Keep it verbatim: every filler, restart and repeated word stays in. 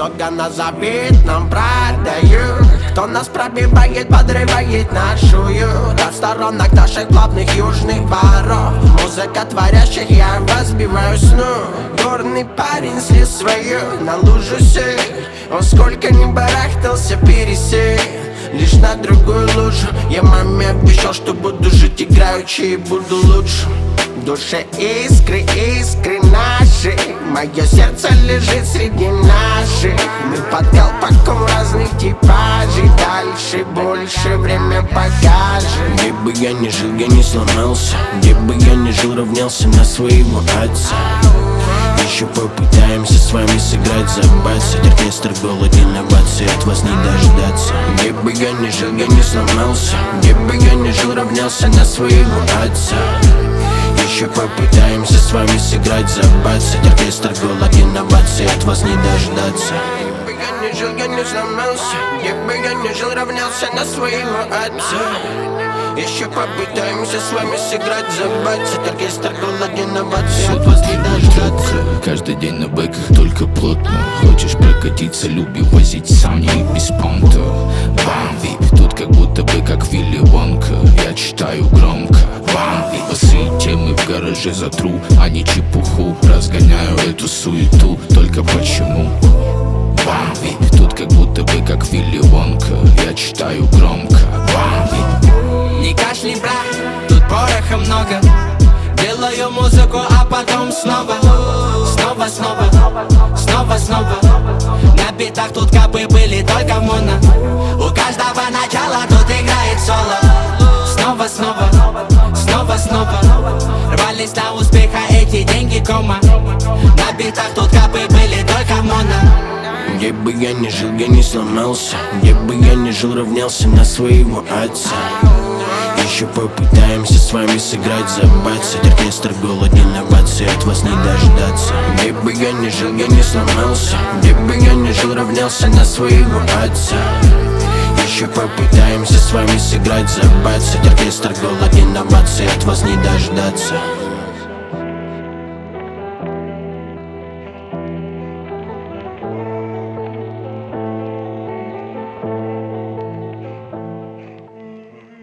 много назовет нам продают. Кто нас пробивает, подрывает нашу ют. От сторонок наших главных южных воров. Музыка творящих, я разбиваю сну. Горный парень слез свою на лужу сей. Он сколько ни барахтался, пересей лишь на другую лужу. Я маме обещал, что буду жить играючи и буду лучше. В душе искры, искры наши. Мое сердце лежит среди наших. Мы под колпаком разных типажей. Дальше, больше, время покажет. Где бы я ни жил, я не сломался. Где бы я ни жил, равнялся на своего отца. Еще попытаемся с вами сыграть за бацать. Оркестр голоден, инновации от вас не дождаться. Где бы я ни жил, я не сломался. Где бы я ни жил, равнялся на своего отца. Еще попытаемся с вами сыграть за бацать. Оркестр голоден, инновации от вас не дождаться. Где бы я ни жил, я не сломался. Где бы я ни жил, равнялся на своего отца. Еще попытаемся с вами сыграть за бацать. Оркестр голоден, инновации от вас не дождаться. Каждый день на бэках только плотно. Хочешь прокатиться, люби возить сам, не без понта. Бам, вип, тут как будто бы как Вилли Вонка. Я читаю громко. Бам, вип, басы темы в гараже затру, а не чепуху. Разгоняю эту суету, только почему? Бам, вип, тут как будто бы как Вилли Вонка. Я читаю громко. Бам, вип. Не кашляй, брат, тут пороха много. Делаю музыку, а потом снова Снова, снова, снова, снова. На битах тут капы были только моно. У каждого начала тут играет соло. Снова, снова, снова, снова. Рвались на успеха эти деньги кома. На битах тут капы были только моно. Где бы я ни жил, я не сломался. Где бы я ни жил, равнялся на своего отца. Еще попытаемся с вами сыграть за бацать. Оркестр голоден, инновации от вас не дождаться. Где бы я ни жил, я не сломался. Где бы я ни жил, равнялся на своего отца. Еще попытаемся с вами сыграть за бацать. Оркестр голоден, инновации от вас не дождаться.